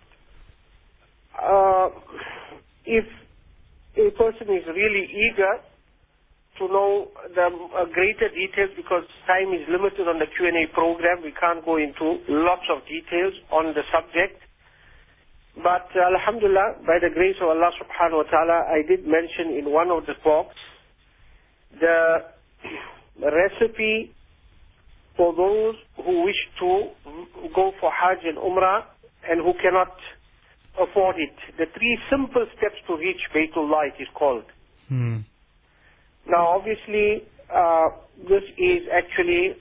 Uh, if a person is really eager to know the uh, greater details, because time is limited on the Q and A program, we can't go into lots of details on the subject. But uh, Alhamdulillah, by the grace of Allah subhanahu wa ta'ala, I did mention in one of the talks the recipe for those who wish to go for Hajj and Umrah and who cannot afford it. The three simple steps to reach Baytullah, it is called. Hmm. Now obviously, uh, this is actually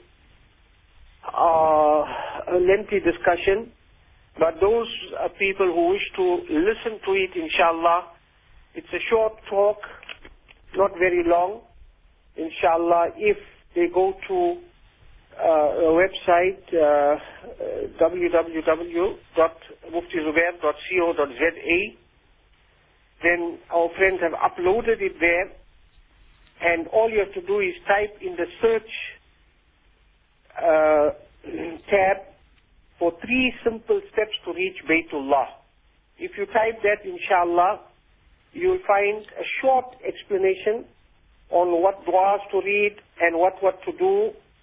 uh, a lengthy discussion, but those uh, people who wish to listen to it, inshallah, it's a short talk, not very long. Inshallah, if they go to Uh, a website, uh, w w w dot mufti zubair dot co dot z a, then our friends have uploaded it there, and all you have to do is type in the search uh, tab for three simple steps to reach Baytullah. If you type that, inshallah, you will find a short explanation on what du'as to read and what what to do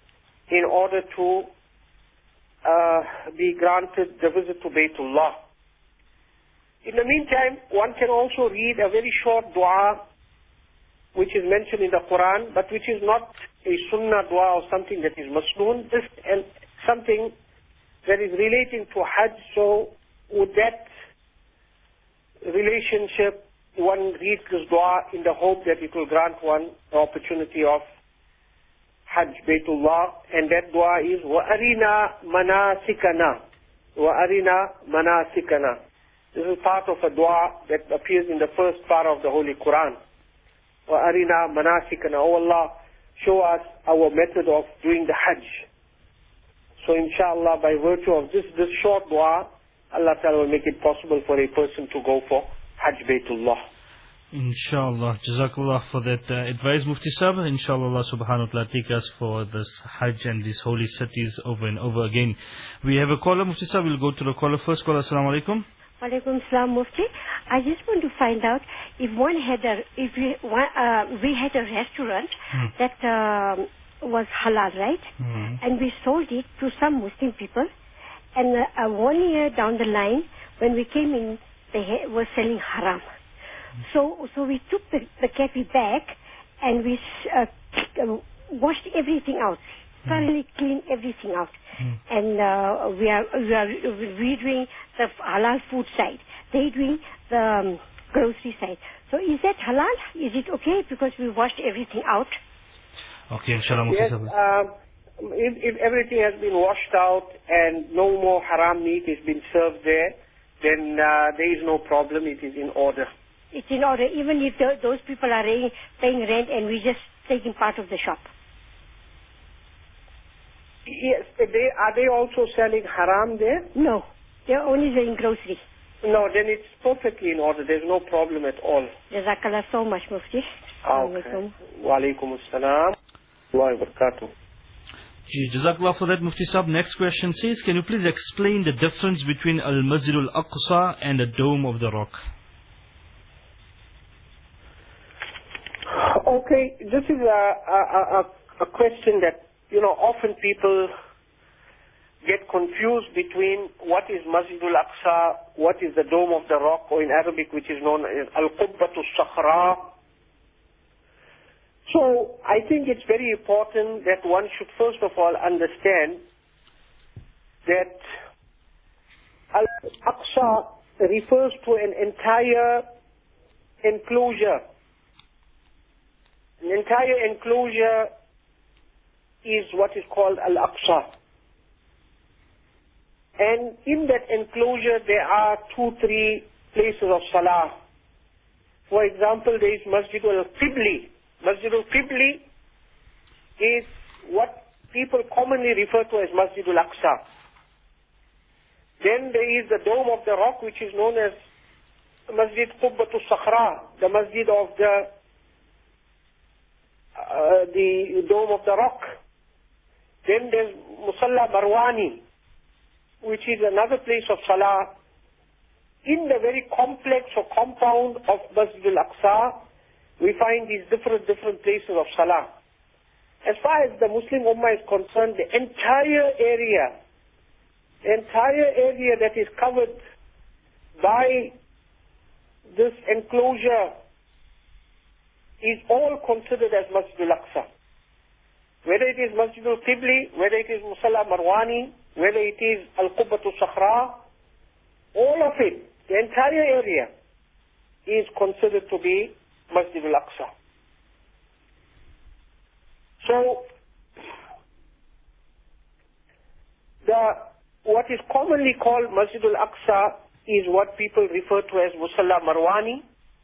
in order to uh, be granted the visit to Baytullah. In the meantime, one can also read a very short dua which is mentioned in the Quran, but which is not a sunnah dua or something that is masnoon, just and something that is relating to Hajj. So with that relationship, one reads this dua in the hope that it will grant one the opportunity of Hajj Baytullah, and that dua is وَأَرِنَا مَنَاسِكَنَا وَأَرِنَا مَنَاسِكَنَا. This is part of a dua that appears in the first part of the Holy Quran. وَأَرِنَا مَنَاسِكَنَا. Oh Allah, show us our method of doing the Hajj. So inshallah, by virtue of this, this short dua, Allah Ta'ala will make it possible for a person to go for Hajj Baytullah. Inshallah. Jazakallah for that uh, advice, Mufti Sahib. Inshallah, Allah subhanahu wa ta'ala take us for this Hajj and these holy cities over and over again. We have a caller, Mufti Sahib. We'll go to the caller first. Caller, assalamu alaikum. Walaikum salam, Mufti. I just want to find out if one had a, if we, one, uh, we had a restaurant hmm. that uh, was halal, right? Hmm. And we sold it to some Muslim people. And uh, uh, one year down the line, when we came in, they were selling haram. So, so we took the, the cafe back and we uh, washed everything out, thoroughly cleaned everything out. Mm. And uh, we are we are we doing the halal food side. They doing the um, grocery side. So is that halal? Is it okay because we washed everything out? Okay, inshallah. Yes, um, if, if everything has been washed out and no more haram meat has been served there, then uh, there is no problem. It is in order. It's in order, even if the, those people are paying, paying rent and we're just taking part of the shop. Yes, they, are they also selling haram there? No, they're only selling grocery. No, then it's perfectly in order. There's no problem at all. Jazakallah so much, Mufti. Okay. Wa alaikum assalam. Wa barakatuh. Jazakallah for that, Mufti Sahib. Next question says, can you please explain the difference between Al-Masjid Al-Aqsa and the Dome of the Rock? Okay, this is a, a, a, a question that, you know, often people get confused between what is Masjid al-Aqsa, what is the Dome of the Rock, or in Arabic which is known as Al-Qubbatu Sakhra. So I think it's very important that one should first of all understand that Al-Aqsa refers to an entire enclosure. An entire enclosure is what is called Al-Aqsa. And in that enclosure there are two, three places of Salah. For example, there is Masjid al-Qibli. Masjid al-Qibli is what people commonly refer to as Masjid al-Aqsa. Then there is the Dome of the Rock, which is known as Masjid Qubbatu Sakhra, the Masjid of the Uh, the Dome of the Rock. Then there's Musalla Marwani, which is another place of Salah. In the very complex or compound of Masjid al-Aqsa, we find these different, different places of Salah. As far as the Muslim Ummah is concerned, the entire area, the entire area that is covered by this enclosure is all considered as Masjid al-Aqsa. Whether it is Masjid al-Qibli, whether it is Musalla Marwani, whether it is Al-Qubbatu Sakhra, all of it, the entire area, is considered to be Masjid al-Aqsa. So, the what is commonly called Masjid al-Aqsa is what people refer to as Musalla Marwani,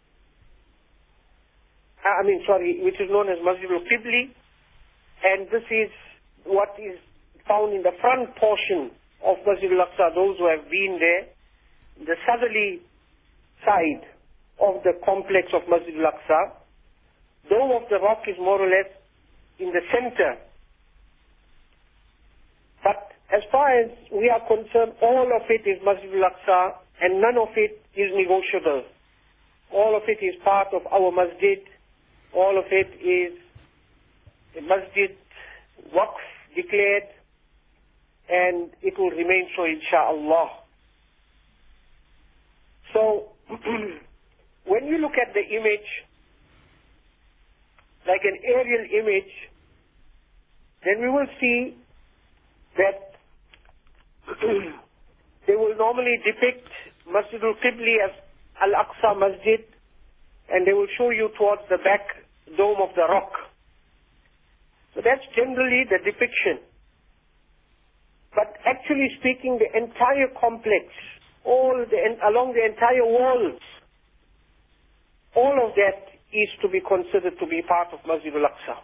I mean, sorry, which is known as Masjid al-Qibli, and this is what is found in the front portion of Masjid al-Aqsa. Those who have been there, the southerly side of the complex of Masjid al-Aqsa. Dome of the Rock is more or less in the center. But as far as we are concerned, all of it is Masjid al-Aqsa, and none of it is negotiable. All of it is part of our masjid. All of it is a masjid, waqf, declared, and it will remain so, insha'Allah. So, when you look at the image, like an aerial image, then we will see that they will normally depict Masjidul Qibli as Al-Aqsa Masjid, and they will show you towards the back dome of the rock. So that's generally the depiction. But actually speaking, the entire complex, all the, along the entire walls, all of that is to be considered to be part of Masjid al-Aqsa.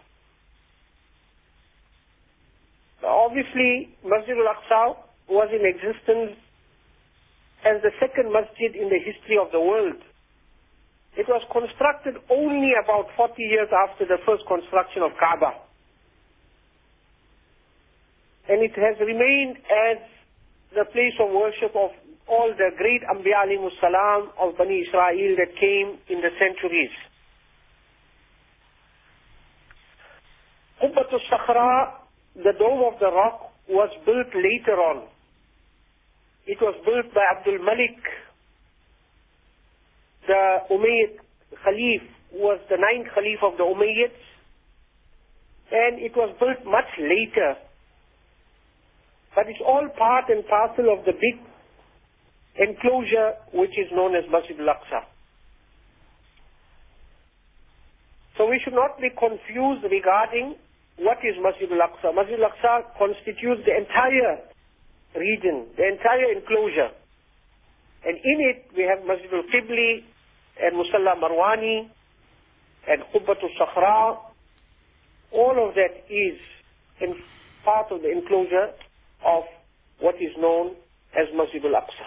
Now obviously, Masjid al-Aqsa was in existence as the second masjid in the history of the world. It was constructed only about forty years after the first construction of Kaaba. And it has remained as the place of worship of all the great Anbiya alayhimus salam of Bani Israel that came in the centuries. Qubbatul Sakhra, the dome of the rock, was built later on. It was built by Abdul Malik, the Umayyad Khalif, who was the ninth Khalif of the Umayyads, and it was built much later. But it's all part and parcel of the big enclosure which is known as Masjid al-Aqsa. So we should not be confused regarding what is Masjid al-Aqsa. Masjid al-Aqsa constitutes the entire region, the entire enclosure. And in it we have Masjid al-Qibli and Musalla Marwani and Qubbatul Sakhra. All of that is in part of the enclosure of what is known as Masjid al-Aqsa.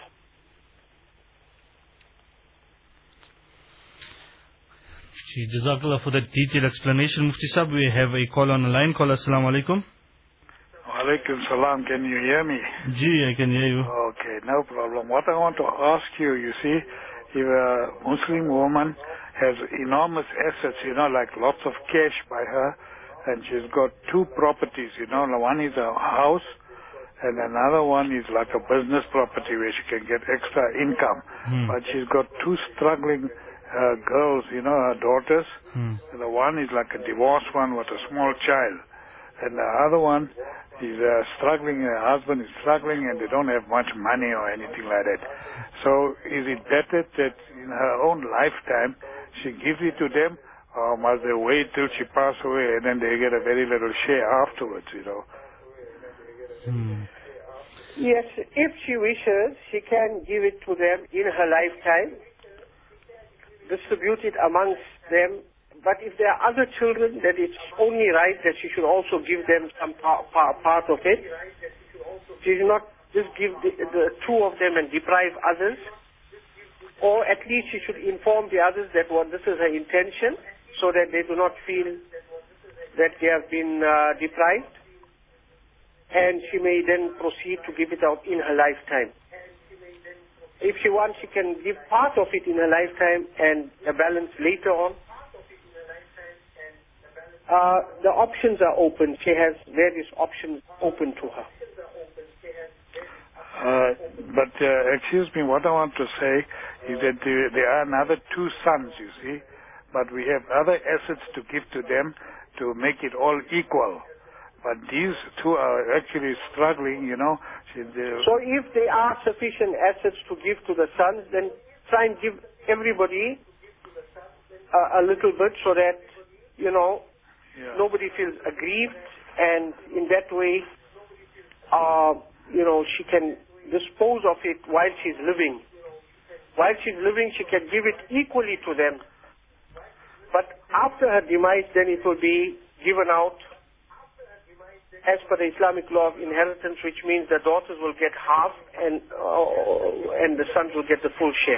Jazakallah for that detailed explanation. Mufti Sahib, we have a call on the line. Caller, assalamu alaikum. Walaikum salam. Can you hear me? Gee, I can hear you. Okay, no problem. What I want to ask you, you see, if a Muslim woman has enormous assets, you know, like lots of cash by her, and she's got two properties, you know, one is a house, and another one is like a business property where she can get extra income. Hmm. But she's got two struggling uh, girls, you know, her daughters. Hmm. The one is like a divorced one with a small child. And the other one is uh, struggling, her husband is struggling, and they don't have much money or anything like that. So is it better that in her own lifetime she gives it to them, or must they wait till she passes away and then they get a very little share afterwards, you know? Hmm. Yes, if she wishes, she can give it to them in her lifetime, distribute it amongst them. But if there are other children, then it's only right that she should also give them some pa pa part of it. She should not just give the, the two of them and deprive others. Or at least she should inform the others that what this is her intention, so that they do not feel that they have been uh, deprived. And she may then proceed to give it out in her lifetime. If she wants, she can give part of it in her lifetime and a balance later on. Uh, the options are open. She has various options open to her. Uh, but uh, excuse me, what I want to say is that there, there are another two sons, you see, but we have other assets to give to them to make it all equal. But these two are actually struggling, you know. So if there are sufficient assets to give to the sons, then try and give everybody a, a little bit so that, you know, yeah. nobody feels aggrieved, and in that way, uh, you know, she can dispose of it while she's living. While she's living, she can give it equally to them. But after her demise, then it will be given out as per the Islamic law of inheritance, which means the daughters will get half and uh, and the sons will get the full share.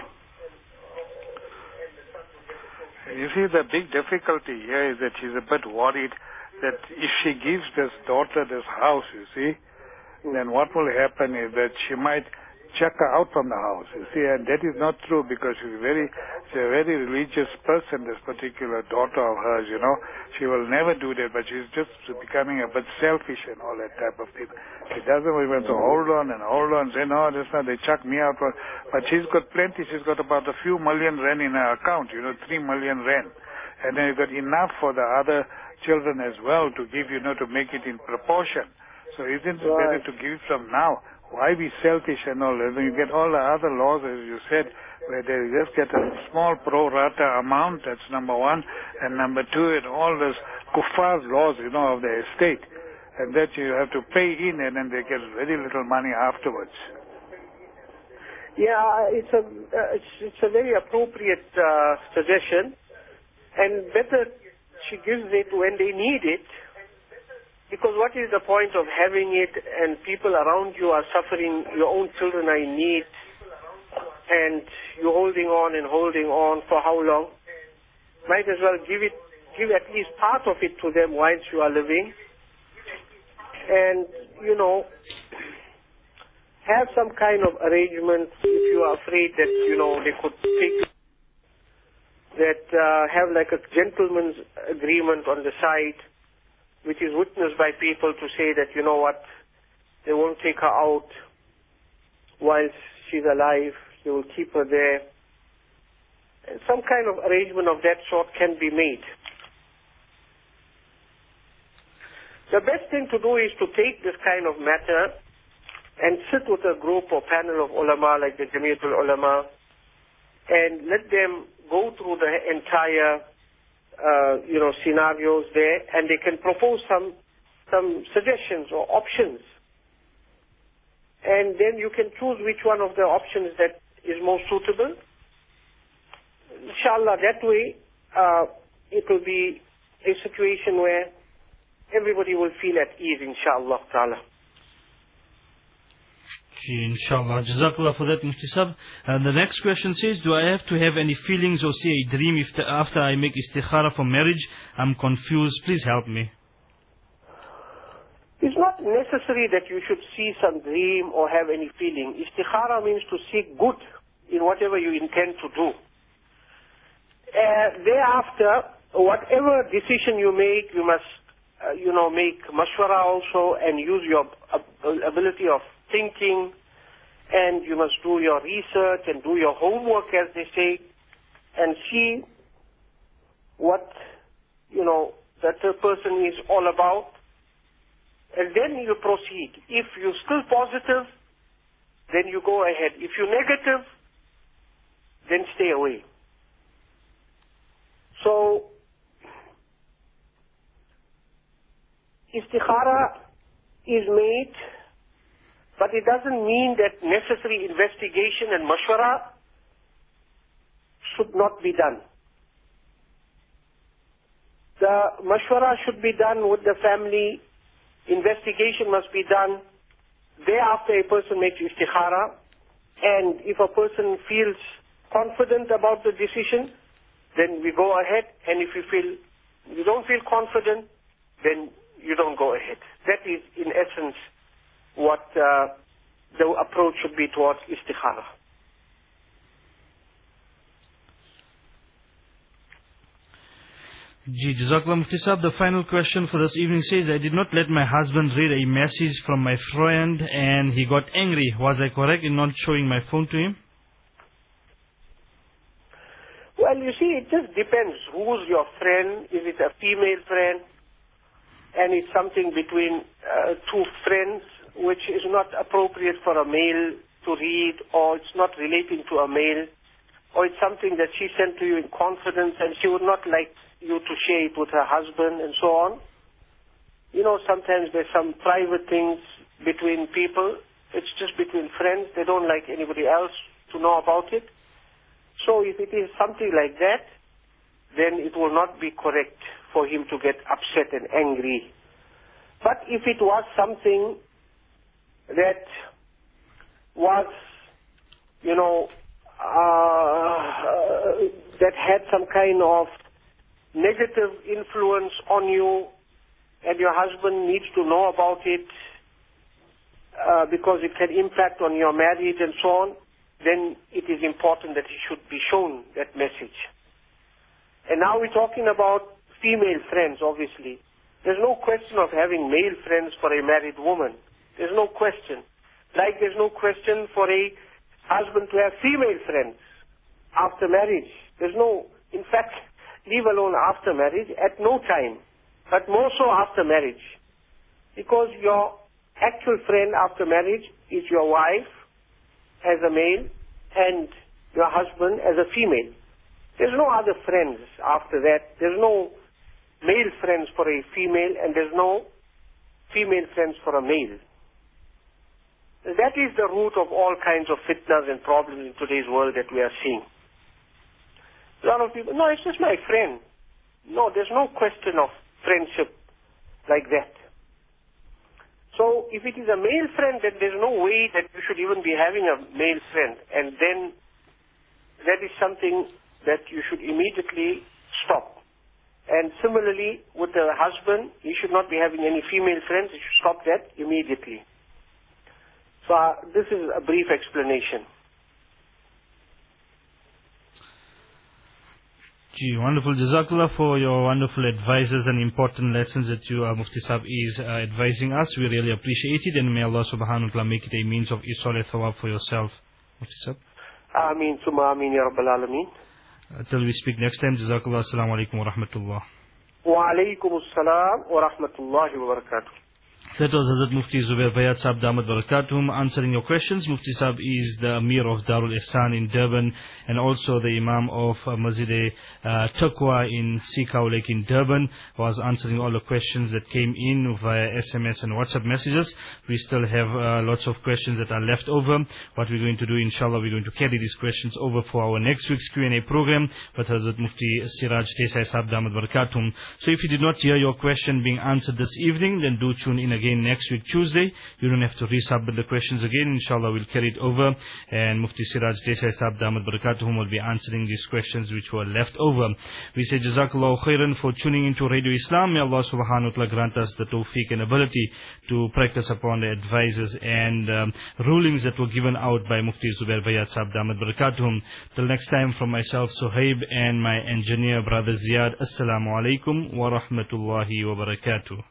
You see, the big difficulty here is that she's a bit worried that if she gives this daughter this house, you see, mm. then what will happen is that she might chuck her out from the house, you see, and that is not true because she's very, she's a very religious person, this particular daughter of hers, you know. She will never do that, but she's just becoming a bit selfish and all that type of thing. She doesn't even to hold on and hold on, say, no, that's not, they chuck me out. For, but she's got plenty, she's got about a few million rand in her account, you know, three million rand. And then you've got enough for the other children as well to give, you know, to make it in proportion. So isn't it better to give some now? Why be selfish and all that? You get all the other laws, as you said, where they just get a small pro rata amount, that's number one. And number two, and all those kuffar laws, you know, of the estate. And that you have to pay in and then they get very little money afterwards. Yeah, it's a, uh, it's, it's a very appropriate uh, suggestion. And better she gives it when they need it. Because what is the point of having it and people around you are suffering, your own children are in need, and you're holding on and holding on for how long? Might as well give it, give at least part of it to them whilst you are living. And, you know, have some kind of arrangement if you are afraid that, you know, they could take that, uh, have like a gentleman's agreement on the side, which is witnessed by people to say that, you know what, they won't take her out whilst she's alive, they will keep her there. And some kind of arrangement of that sort can be made. The best thing to do is to take this kind of matter and sit with a group or panel of ulama like the Jamiatul Ulama and let them go through the entire Uh, you know, scenarios there, and they can propose some some suggestions or options. And then you can choose which one of the options that is most suitable. Inshallah, that way, uh, it will be a situation where everybody will feel at ease, inshallah ta'ala. Inshallah. Jazakallah for that, Mufti Sahib. And the next question says, do I have to have any feelings or see a dream if the, after I make istikhara for marriage? I'm confused. Please help me. It's not necessary that you should see some dream or have any feeling. Istikhara means to seek good in whatever you intend to do. Uh, thereafter, whatever decision you make, you must, uh, you know, make mashwara also and use your uh, ability of thinking, and you must do your research and do your homework, as they say, and see what, you know, that the person is all about, and then you proceed. If you're still positive, then you go ahead. If you're negative, then stay away. So, istikhara is made, but it doesn't mean that necessary investigation and mashwara should not be done. The mashwara should be done with the family. Investigation must be done. Thereafter, a person makes istikhara. And if a person feels confident about the decision, then we go ahead. And if you feel, you don't feel confident, then you don't go ahead. That is, in essence, what uh, the approach should be towards istikhara. Ji, Jazakallah Mufti Sahib. The final question for this evening says, I did not let my husband read a message from my friend and he got angry. Was I correct in not showing my phone to him? Well, you see, it just depends. Who's your friend? Is it a female friend? And it's something between uh, two friends, which is not appropriate for a male to read, or it's not relating to a male, or it's something that she sent to you in confidence and she would not like you to share it with her husband and so on. You know, sometimes there's some private things between people. It's just between friends. They don't like anybody else to know about it. So if it is something like that, then it will not be correct for him to get upset and angry. But if it was something that was, you know, uh, that had some kind of negative influence on you and your husband needs to know about it, uh, uh, because it can impact on your marriage and so on, then it is important that he should be shown that message. And now we're talking about female friends, obviously. There's no question of having male friends for a married woman. There's no question. Like there's no question for a husband to have female friends after marriage. There's no, in fact, leave alone after marriage, at no time, but more so after marriage. Because your actual friend after marriage is your wife as a male and your husband as a female. There's no other friends after that. There's no male friends for a female and there's no female friends for a male. That is the root of all kinds of fitnas and problems in today's world that we are seeing. A lot of people, no, it's just my friend. No, there's no question of friendship like that. So if it is a male friend, then there's no way that you should even be having a male friend. And then that is something that you should immediately stop. And similarly, with the husband, he should not be having any female friends. He should stop that immediately. So uh, this is a brief explanation. Gee, wonderful. Jazakallah for your wonderful advices and important lessons that you, uh, Mufti Sahib, is uh, advising us. We really appreciate it, and may Allah subhanahu wa ta'ala make it a means of isal thawab for yourself, Mufti Sahib. Ameen, summa ameen, ya Rabbal Alameen. Until we speak next time, Jazakallah, assalamu alaikum wa rahmatullah. Wa alaikum assalam wa rahmatullahi wa barakatuh. That was Hazrat Mufti Zubair Bayat Sahib Damat Barakatuhum answering your questions. Mufti Sahib is the Amir of Darul Ihsan in Durban and also the Imam of uh, Masjid uh, Taqwa in Sikau Lake in Durban. Was answering all the questions that came in via S M S and WhatsApp messages. We still have uh, lots of questions that are left over. What we're going to do, inshallah, we're going to carry these questions over for our next week's Q and A program with Hazrat Mufti Siraj Desai Sahib Damat Barakatuhum. So if you did not hear your question being answered this evening, then do tune in again. Again next week Tuesday. You don't have to resubmit the questions again. Inshallah we'll carry it over and Mufti Siraj Desai Sahib Damat Barakatuhum will be answering these questions which were left over. We say Jazakallahu khairan for tuning into Radio Islam. May Allah subhanahu wa ta'ala grant us the tawfiq and ability to practice upon the advices and um, rulings that were given out by Mufti Zubair Bayat Sahib Damat Barakatuhum. Till next time, from myself Suhaib and my engineer brother Ziyad, Assalamu alaikum wa rahmatullahi wa barakatuh.